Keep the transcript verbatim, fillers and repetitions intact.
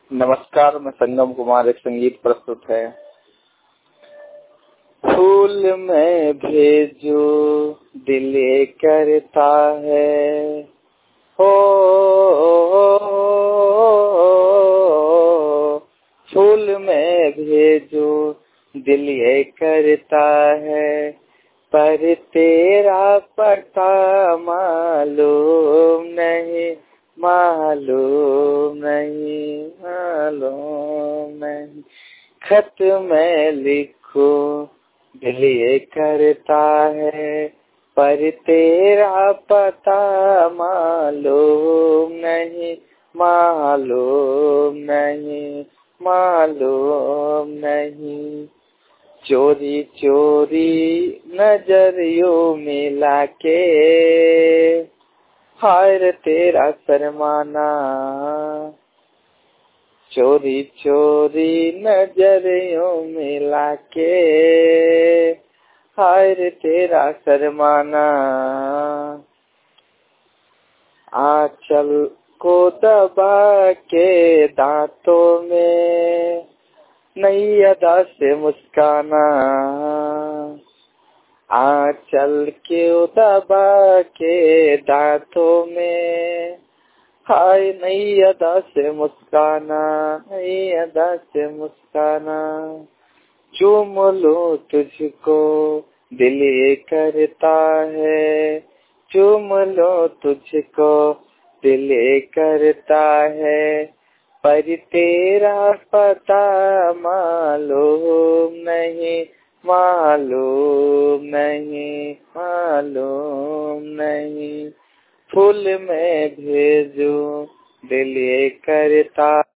नमस्कार, मैं संगम कुमार। एक संगीत प्रस्तुत है। फूल में भेजो दिल करता है, हो फूल में भेजो दिल ये करता है, पर तेरा पता मालूम नहीं, मालूम नहीं, मालूम नहीं। खत में लिखो दिल ये करता है, पर तेरा पता मालूम नहीं, मालूम नहीं, मालूम नहीं। चोरी चोरी नजरियों मिला के, हाय तेरा शर्माना। चोरी चोरी नजरियों मिला के, हाय तेरा शर्माना। आंचल को दबा के दांतों में नई अदा से मुस्काना, आंचल के दबा के दांतों में, हाय नई अदा से मुस्काना, नई अदा से मुस्काना। चूम लूं तुझको दिल ये करता है, चूम लूं तुझको दिल ये करता है, पर तेरा पता मालूम नहीं, मालूम नहीं, मालूम नहीं। फूल में भेजो दिल ये करता